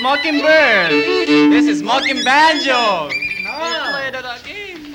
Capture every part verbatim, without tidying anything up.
Mockingbird. This is Mocking Banjo. No. Play that again.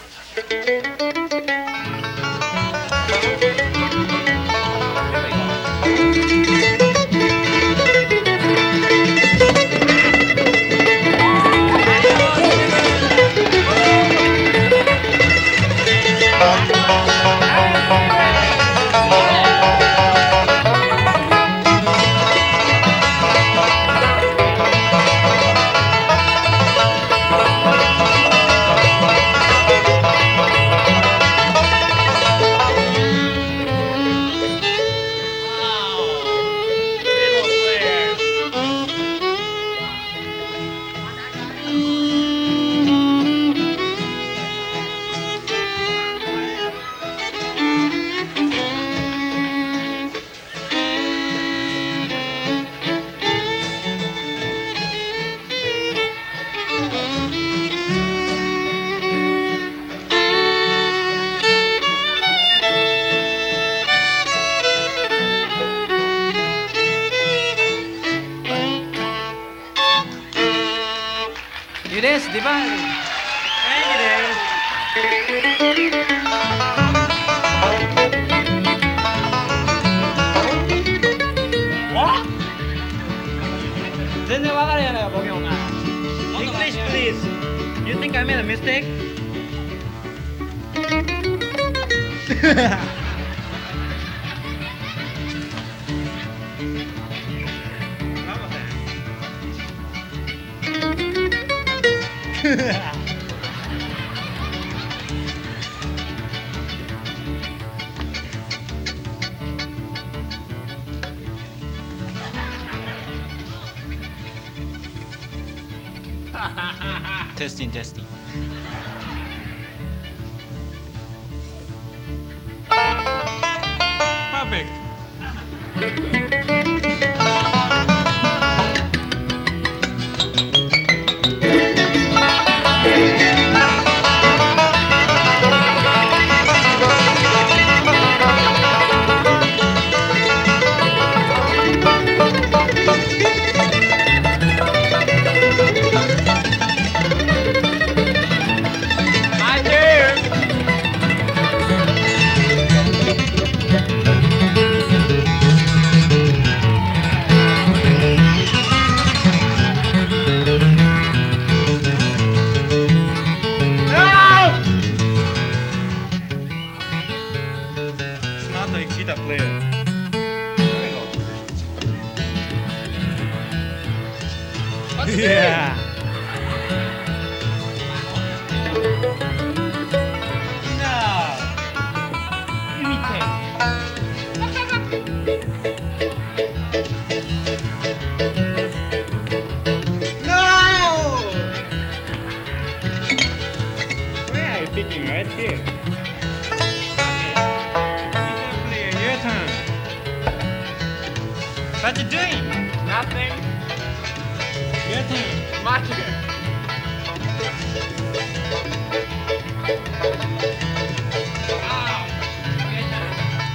It is divided. And it is. What? 全然わかるやないかボケお前 English please. You think I made a mistake? Testing, testing. Perfect. My turn. It's not a guitar player. Yeah. No. Imitate. No. Where are you picking? Right here. Guitar player, your turn. What you doing? Nothing. Your turn. My turn. Wow. Your turn.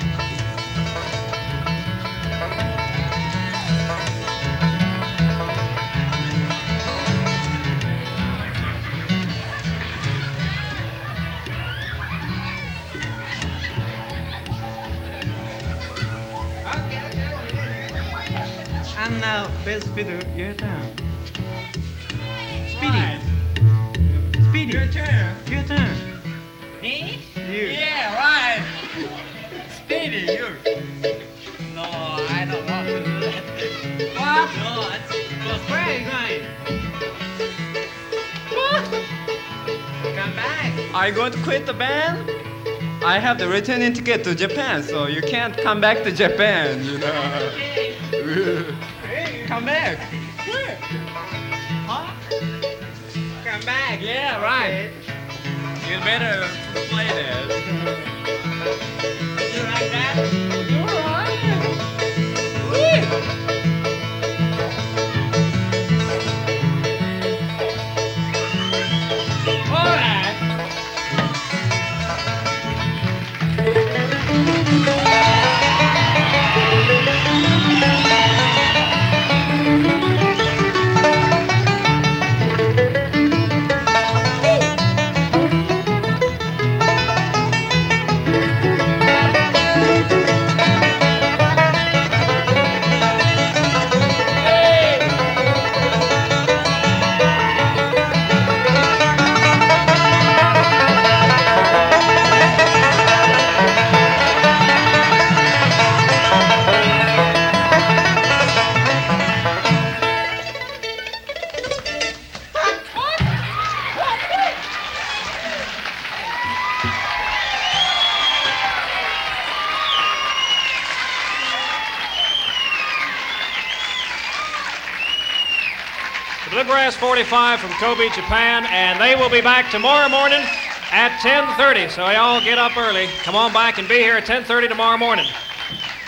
And now, best fiddle, your turn. Speedy. Right. Speedy. Your turn. Your turn. Me? You. Yeah, right. Speedy, you. No, I don't want to do that. What? No, it's, it's Where are you going? come back. Are you going to quit the band? I have the returning ticket to Japan, so you can't come back to Japan, you know. Hey, come back. Where? Huh? Come back. Yeah, right. You better play that. You like that? All right. the Bluegrass forty-five from Kobe, Japan, and they will be back tomorrow morning at ten thirty. So y'all get up early. Come on back and be here at ten thirty tomorrow morning.